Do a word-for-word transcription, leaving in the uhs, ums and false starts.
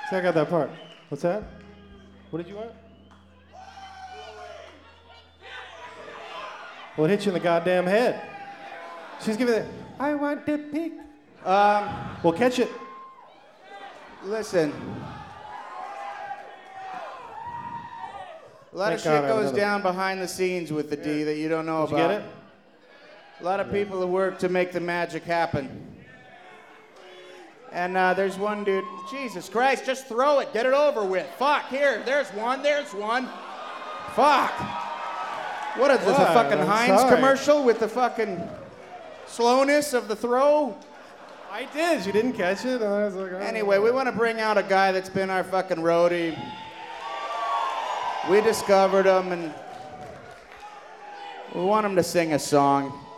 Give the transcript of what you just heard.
See, I got that part. What's that? What did you want? Well, it hit you in the goddamn head. She's giving it. I want to pick. Um, We'll catch it. listen. A lot of Thank shit God I have goes another- down behind the scenes with the D that you don't know Did you about. get it? A lot of people who work to make the magic happen. And uh, there's one dude, Jesus Christ, just throw it, get it over with. Fuck, here, there's one, there's one. Fuck. What is this, a What? fucking I'm Heinz sorry. commercial with the fucking slowness of the throw? I did. You didn't catch it. I was like, oh. Anyway, we want to bring out a guy that's been our fucking roadie. We discovered him and we want him to sing a song.